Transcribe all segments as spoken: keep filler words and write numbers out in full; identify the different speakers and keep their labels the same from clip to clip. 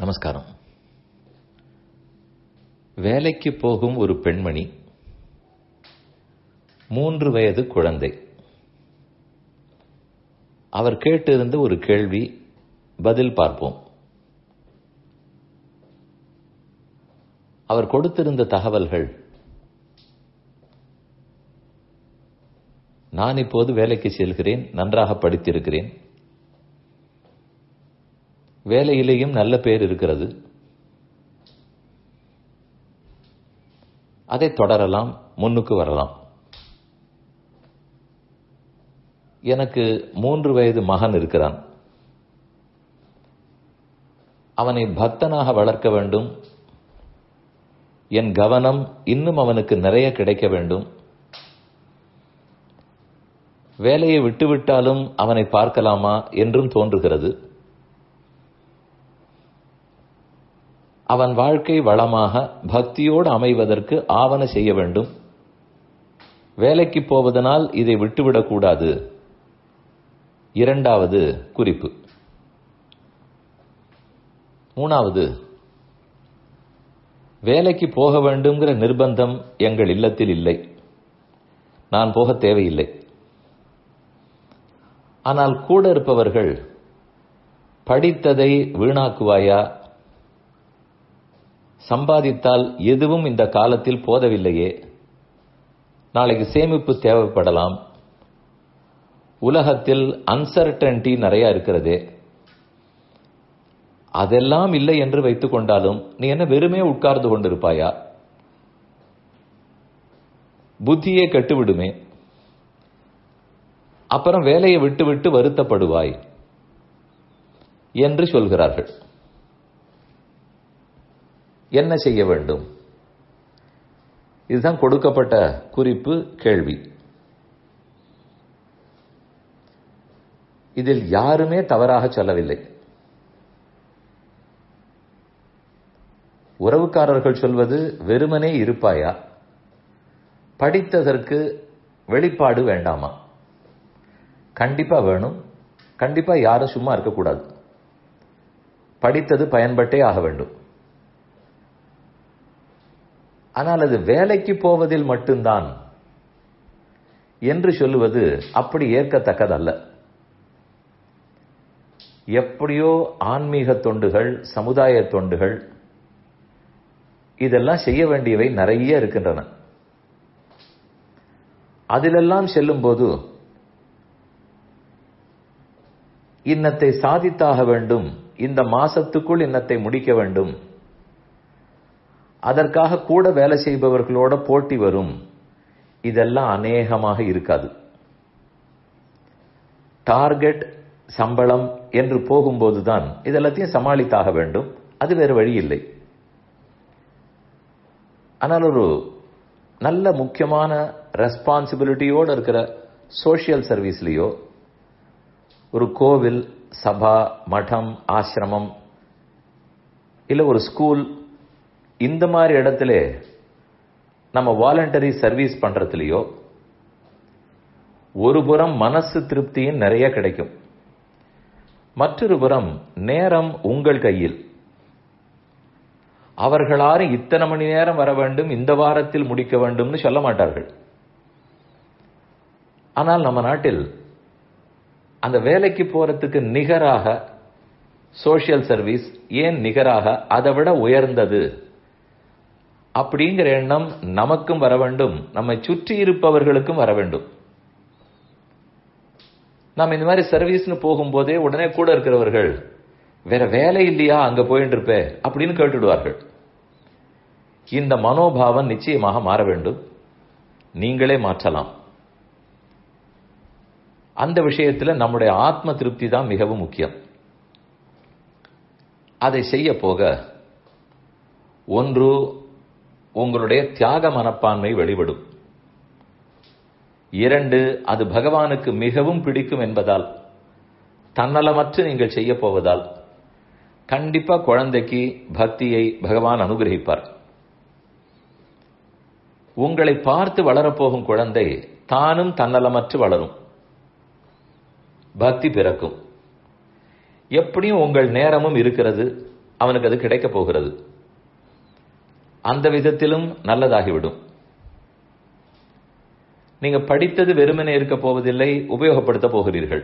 Speaker 1: நமஸ்காரம். வேலைக்கு போகும் ஒரு பெண்மணி, மூன்று வயது குழந்தை. அவர் கேட்டிருந்த ஒரு கேள்வி, பதில் பார்ப்போம். அவர் கொடுத்திருந்த தகவல்கள், நான் இப்போது வேலைக்கு செல்கிறேன், நன்றாக படித்திருக்கிறேன், வேலையிலேயும் நல்ல பேர் இருக்கிறது, அதை தொடரலாம், முன்னுக்கு வரலாம். எனக்கு மூன்று வயது மகன் இருக்கிறான். அவனை பக்தனாக வளர்க்க வேண்டும். என் கவனம் இன்னும் அவனுக்கு நிறைய கிடைக்க வேண்டும். வேலையை விட்டுவிட்டாலும் அவனை பார்க்கலாமா என்றும் தோன்றுகிறது. அவன் வாழ்க்கை வளமாக பக்தியோடு அமைவதற்கு ஆவன செய்ய வேண்டும். வேலைக்கு போவதனால் இதை விட்டுவிடக்கூடாது. இரண்டாவது குறிப்பு. மூணாவது, வேலைக்கு போக வேண்டும்ங்கிற நிர்பந்தம் எங்கள் இல்லத்தில் இல்லை. நான் போக தேவையில்லை. ஆனால் கூட இருப்பவர்கள், படித்ததை வீணாக்குவாயா, சம்பாதித்தால் எதுவும் இந்த காலத்தில் போதவில்லையே, நாளைக்கு சேமிப்பு தேவைப்படலாம், உலகத்தில் அன்சர்டனிட்டி நிறைய இருக்கிறதே, அதெல்லாம் இல்லை என்று வைத்துக் கொண்டாலும் நீ என்ன வெறுமே உட்கார்ந்து கொண்டிருப்பாயா, புத்தியே கெட்டுவிடுமே, அப்புறம் வேலையை விட்டுவிட்டு வருத்தப்படுவாய் என்று சொல்கிறார்கள். என்ன செய்ய வேண்டும்? இதுதான் கொடுக்கப்பட்ட குறிப்பு, கேள்வி. இதில் யாருமே தவறாக சொல்லவில்லை. உறவுக்காரர்கள் சொல்வது, வெறுமனே இருப்பாயா, படித்ததற்கு வெளிப்பாடு வேண்டாமா? கண்டிப்பா வேணும். கண்டிப்பா யாரும் சும்மா இருக்கக்கூடாது. படித்தது பயன்பட்டே ஆக வேண்டும். ஆனால் அது வேலைக்கு போவதில் மட்டும்தான் என்று சொல்லுவது அப்படி ஏற்கத்தக்கதல்ல. எப்படியோ ஆன்மீக தொண்டுகள், சமுதாய தொண்டுகள், இதெல்லாம் செய்ய வேண்டியவை நிறைய இருக்கின்றன. அதிலெல்லாம் செல்லும் போது இன்னத்தை சாதித்தாக வேண்டும், இந்த மாசத்துக்குள் இன்னத்தை முடிக்க வேண்டும், அதற்காக கூட வேலை செய்பவர்களோட போட்டி வரும், இதெல்லாம் அநேகமாக இருக்காது. டார்கெட், சம்பளம் என்று போகும்போதுதான் இதெல்லாத்தையும் சமாளித்தாக வேண்டும். அது வேறு வழி இல்லை. ஆனால் ஒரு நல்ல முக்கியமான ரெஸ்பான்சிபிலிட்டியோடு இருக்கிற சோஷியல் சர்வீஸ்லயோ, ஒரு கோவில், சபா, மடம், ஆசிரமம், இல்ல ஒரு ஸ்கூல், இந்த மாதிரி இடத்துல நம்ம வாலண்டரி சர்வீஸ் பண்றதுலயோ ஒரு புறம் மனசு திருப்தியும் நிறைய கிடைக்கும், மற்றொரு புறம் நேரம் உங்கள் கையில். அவர்களாரும் இத்தனை மணி நேரம் வர வேண்டும், இந்த வாரத்தில் முடிக்க வேண்டும்னு சொல்ல மாட்டார்கள். ஆனால் நம்ம நாட்டில் அந்த வேலைக்கு போறதுக்கு நிகராக சோஷியல் சர்வீஸ், ஏன் நிகராக, அதை விட உயர்ந்தது அப்படிங்கிற எண்ணம் நமக்கும் வர வேண்டும், நம்மை சுற்றி இருப்பவர்களுக்கும் வர வேண்டும். நாம் இந்த மாதிரி சர்வீஸ்னு போகும்போதே உடனே கூட இருக்கிறவர்கள், வேற வேலை இல்லையா அங்க போயிட்டு இருப்பே அப்படின்னு கேட்டுடுவார்கள். இந்த மனோபாவம் நிச்சயமாக மாற வேண்டும். நீங்களே மாற்றலாம். அந்த விஷயத்தில் நம்முடைய ஆத்ம திருப்தி தான் மிகவும் முக்கியம். அதை செய்ய போக, ஒன்று, உங்களுடைய தியாக மனப்பான்மை வெளிப்படும். இரண்டு, அது பகவானுக்கு மிகவும் பிடிக்கும் என்பதால், தன்னலமற்று நீங்கள் செய்ய போவதால் கண்டிப்பா குழந்தைக்கு பக்தியை பகவான் அனுகிரகிப்பார். உங்களை பார்த்து வளரப்போகும் குழந்தை தானும் தன்னலமற்று வளரும், பக்தி பிறக்கும். எப்படியும் உங்கள் நேரமும் இருக்கிறது, அவனுக்கு அது கிடைக்கப் போகிறது. அந்த விதத்திலும் நல்லதாகிவிடும். நீங்க படித்தது வெறுமனே இருக்க போவதில்லை, உபயோகப்படுத்த போகிறீர்கள்.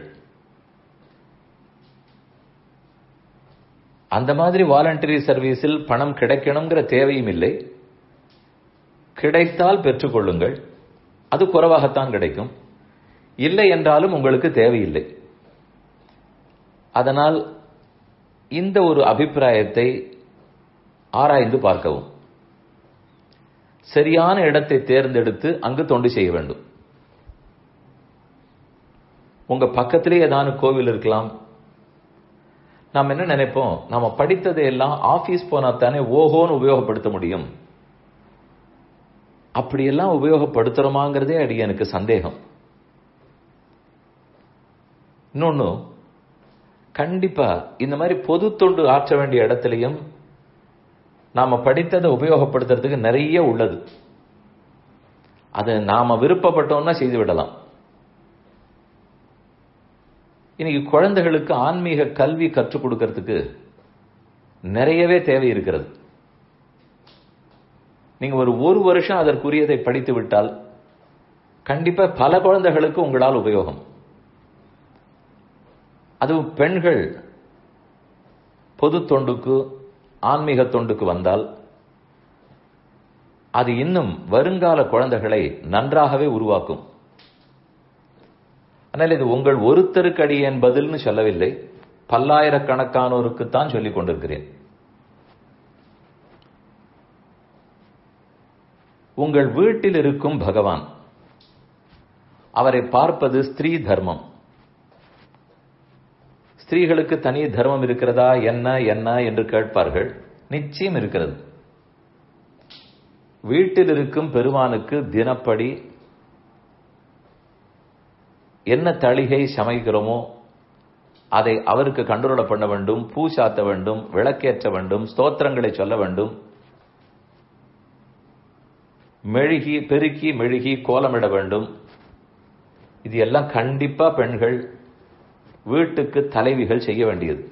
Speaker 1: அந்த மாதிரி வாலண்டரி சர்வீஸில் பணம் கிடைக்கணுங்கிற தேவையும் இல்லை. கிடைத்தால் பெற்றுக்கொள்ளுங்கள், அது குறைவாகத்தான் கிடைக்கும். இல்லை என்றாலும் உங்களுக்கு தேவையில்லை. அதனால் இந்த ஒரு அபிப்பிராயத்தை ஆராய்ந்து பார்க்கவும். சரியான இடத்தை தேர்ந்தெடுத்து அங்கு தொண்டு செய்ய வேண்டும். உங்க பக்கத்திலே ஏதாவது கோவில் இருக்கலாம். நாம் என்ன நினைப்போம், நாம படித்ததை எல்லாம் ஆபீஸ் போனா தானே ஓஹோன்னு உபயோகப்படுத்த முடியும். அப்படியெல்லாம் உபயோகப்படுத்துறோமாங்கிறதே அடி எனக்கு சந்தேகம். இன்னொன்னு, கண்டிப்பா இந்த மாதிரி பொது தொண்டு ஆற்ற வேண்டிய இடத்திலையும் நாம படித்ததை உபயோகப்படுத்துறதுக்கு நிறைய உள்ளது. அது நாம விருப்பப்பட்டோம்னா செய்து விடலாம். இன்னைக்கு குழந்தைகளுக்கு ஆன்மீக கல்வி கற்றுக் கொடுக்கறதுக்கு நிறையவே தேவை இருக்கிறது. நீங்க ஒரு ஒரு வருஷம் அதற்குரியதை படித்து விட்டால் கண்டிப்பா பல குழந்தைகளுக்கு உங்களால் உபயோகம். அதுவும் பெண்கள் பொது தொண்டுக்கு ஆன்மீக தொண்டுக்கு வந்தால் அது இன்னும் வருங்கால குழந்தைகளை நன்றாகவே உருவாக்கும். ஆனால் இது உங்கள் ஒருத்தருக்கு அடியேன் பதில்னு சொல்லவில்லை, பல்லாயிரக்கணக்கானோருக்குத்தான் சொல்லிக் கொண்டிருக்கிறேன். உங்கள் வீட்டில் இருக்கும் பகவான், அவரை பார்ப்பது ஸ்திரீ தர்மம். ஸ்திரீகளுக்கு தனி தர்மம் இருக்கிறதா என்ன என்ன என்று கேட்பார்கள். நிச்சயம் இருக்கிறது. வீட்டில் இருக்கும் பெருமானுக்கு தினப்படி என்ன தளிகை சமைக்கிறோமோ அதை அவருக்கு கண்ட்ரோல் பண்ண வேண்டும், பூ சாத்த வேண்டும், விளக்கேற்ற வேண்டும், ஸ்தோத்திரங்களை சொல்ல வேண்டும், மெழுகி பெருக்கி மெழுகி கோலமிட வேண்டும். இது எல்லாம் கண்டிப்பா பெண்கள் வீட்டுக்கு தலைவிகள் செய்ய வேண்டியது.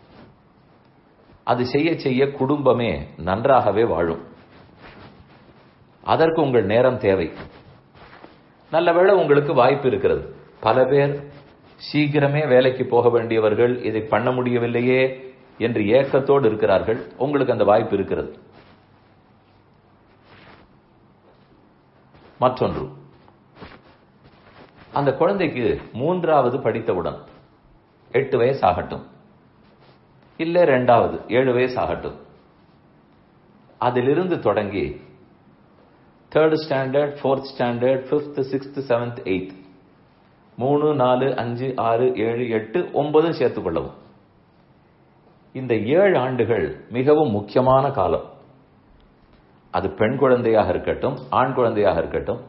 Speaker 1: அது செய்ய செய்ய குடும்பமே நன்றாகவே வாழும். அதற்கு உங்கள் நேரம் தேவை. நல்லவேளை உங்களுக்கு வாய்ப்பு இருக்கிறது. பல பேர் சீக்கிரமே வேலைக்கு போக வேண்டியவர்கள் இதை பண்ண முடியவில்லையே என்று ஏக்கத்தோடு இருக்கிறார்கள். உங்களுக்கு அந்த வாய்ப்பு இருக்கிறது. மற்றொன்று, அந்த குழந்தைக்கு மூன்றாவது படித்தவுடன் எட்டு வயசு ஆகட்டும், இல்ல ரெண்டாவது ஏழு வயசு ஆகட்டும், அதிலிருந்து தொடங்கி third standard, fourth standard, fifth, sixth, seventh, eighth, மூணு நாலு அஞ்சு ஆறு ஏழு எட்டு ஒன்பதும் சேர்த்துக் கொள்ளவும். இந்த ஏழு ஆண்டுகள் மிகவும் முக்கியமான காலம். அது பெண் குழந்தையாக இருக்கட்டும், ஆண் குழந்தையாக இருக்கட்டும்,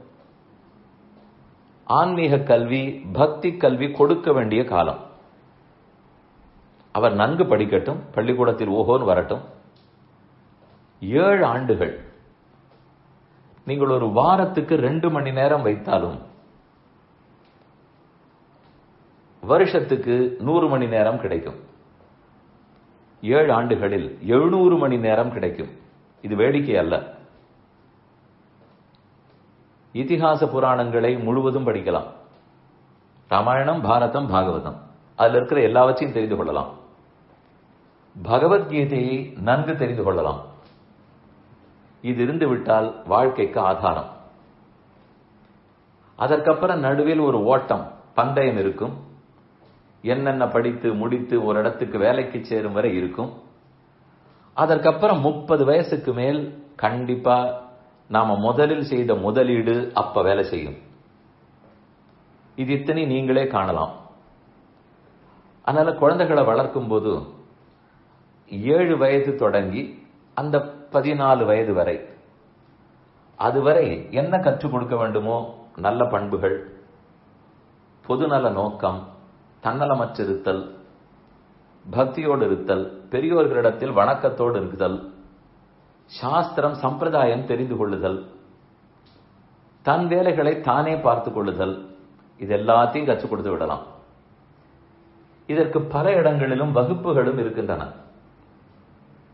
Speaker 1: ஆன்மீக கல்வி, பக்தி கல்வி கொடுக்க வேண்டிய காலம். அவர் நன்கு படிக்கட்டும், பள்ளிக்கூடத்தில் ஓஹோன்னு வரட்டும். ஏழு ஆண்டுகள் நீங்கள் ஒரு வாரத்துக்கு ரெண்டு மணி நேரம் வைத்தாலும் வருஷத்துக்கு நூறு மணி நேரம் கிடைக்கும். ஏழு ஆண்டுகளில் எழுநூறு மணி நேரம் கிடைக்கும். இது வேடிக்கை அல்ல. இதிகாச புராணங்களை முழுவதும் படிக்கலாம். ராமாயணம், பாரதம், பாகவதம், அதுல இருக்கிற எல்லாவற்றையும் தெரிந்து கொள்ளலாம். பகவத்கீதையை நன்கு தெரிந்து கொள்ளலாம். இது இருந்து விட்டால் வாழ்க்கைக்கு ஆதாரம். அதற்கப்புறம் நடுவில் ஒரு ஓட்டம், பந்தயம் இருக்கும். என்னென்ன படித்து முடித்து ஒரு இடத்துக்கு வேலைக்கு சேரும் வரை இருக்கும். அதற்கப்புறம் முப்பது வயசுக்கு மேல் கண்டிப்பா நாம முதலில் செய்த முதலீடு அப்ப வேலை செய்யும். இது இத்தனை நீங்களே காணலாம். அதனால குழந்தைகளை வளர்க்கும் போது ஏழு வயது தொடங்கி அந்த பதினாலு வயது வரை, அதுவரை என்ன கற்றுக் கொடுக்க வேண்டுமோ, நல்ல பண்புகள், பொதுநல நோக்கம், தன்னலமற்றிருத்தல், பக்தியோடு இருத்தல், பெரியோர்களிடத்தில் வணக்கத்தோடு இருக்குதல், சாஸ்திரம் சம்பிரதாயம் தெரிந்து கொள்ளுதல், தன் வேலைகளை தானே பார்த்துக் கொள்ளுதல், இது எல்லாத்தையும் கற்றுக் கொடுத்து விடலாம். இதற்கு பல இடங்களிலும் வகுப்புகளும் இருக்கின்றன.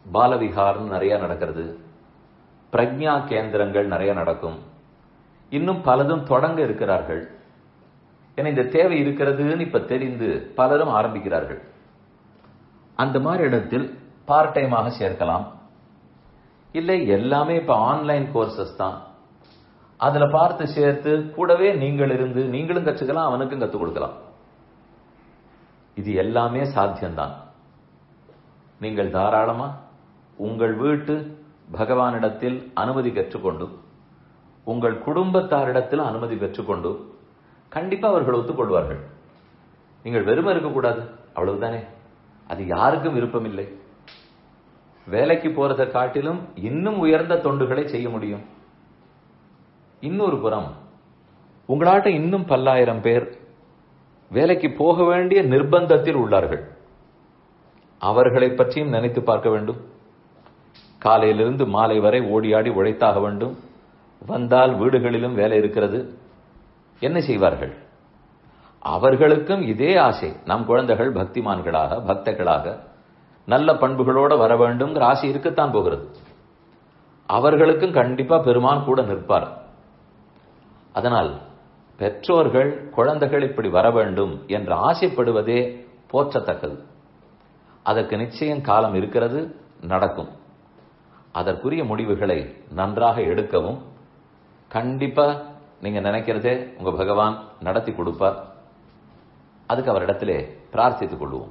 Speaker 1: பாலவிஹார்னு நிறைய நடக்கிறது, பிரக்ஞா கேந்திரங்கள் நிறைய நடக்கும், இன்னும் பலதும் தொடங்க இருக்கிறார்கள். ஏன்னா இந்த தேவை இருக்கிறதுன்னு இப்ப தெரிந்து பலரும் ஆரம்பிக்கிறார்கள். அந்த மாதிரி இடத்தில் பார்ட் டைமாக சேர்க்கலாம். இல்லை எல்லாமே இப்ப ஆன்லைன் கோர்சஸ் தான், அதுல பார்த்து சேர்த்து கூடவே நீங்கள் இருந்து நீங்களும் கற்றுக்கலாம், அவனுக்கும் கற்றுக் கொடுக்கலாம். இது எல்லாமே சாத்தியம்தான். நீங்கள் தாராளமா உங்கள் வீட்டு பகவானிடத்தில் அனுமதி பெற்றுக்கொண்டு, உங்கள் குடும்பத்தாரிடத்தில் அனுமதி பெற்றுக்கொண்டு கண்டிப்பா அவர்கள் ஒத்துக்கொள்வார்கள். நீங்கள் வெறுமை இருக்கக்கூடாது, அவ்வளவுதானே. அது யாருக்கும் விருப்பம் இல்லை. வேலைக்கு போறதை காட்டிலும் இன்னும் உயர்ந்த தொண்டுகளை செய்ய முடியும். இன்னொரு புறம் உங்களாட்ட இன்னும் பல்லாயிரம் பேர் வேலைக்கு போக வேண்டிய நிர்பந்தத்தில் உள்ளார்கள். அவர்களை பற்றியும் நினைத்து பார்க்க வேண்டும். காலையிலிருந்து மாலை வரை ஓடியாடி உழைத்தாக வேண்டும். வந்தால் வீடுகளிலும் வேலை இருக்கிறது. என்ன செய்வார்கள்? அவர்களுக்கும் இதே ஆசை. நம் குழந்தைகள் பக்திமான்களாக, பக்தர்களாக, நல்ல பண்புகளோடு வர வேண்டும்ங்கிற ஆசை இருக்கத்தான் போகிறது. அவர்களுக்கும் கண்டிப்பா பெருமான் கூட நிற்பார். அதனால் பெற்றோர்கள் குழந்தைகள் இப்படி வர வேண்டும் என்று ஆசைப்படுவதே போற்றத்தக்கது. அதற்கு நிச்சயம் காலம் இருக்கிறது, நடக்கும். அதற்குரிய முடிவுகளை நன்றாக எடுக்கவும் கண்டிப்பா நீங்க நினைக்கிறதே உங்க பகவான் நடத்தி கொடுப்பார். அதுக்கு அவரிடத்திலே பிரார்த்தித்துக் கொள்வோம்.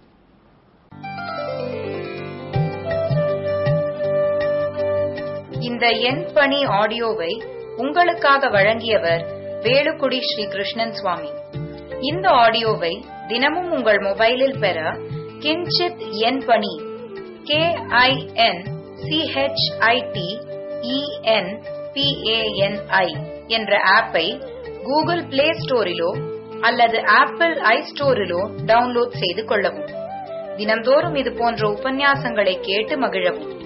Speaker 2: இந்த என் பணி ஆடியோவை உங்களுக்காக வழங்கியவர் வேலுக்குடி ஸ்ரீ கிருஷ்ணன் சுவாமி. இந்த ஆடியோவை தினமும் உங்கள் மொபைலில் பெற கிஞ்சித் என் பணி கே ஐ என் சிஹெச்ஐடி இஎன் பிஏஎன்ஐ என்ற ஆப்பை கூகுள் பிளே ஸ்டோரிலோ அல்லது ஆப்பிள் ஐ ஸ்டோரிலோ டவுன்லோட் செய்து கொள்ளவும். தினந்தோறும் இது போன்ற உபன்யாசங்களை கேட்டு மகிழவும்.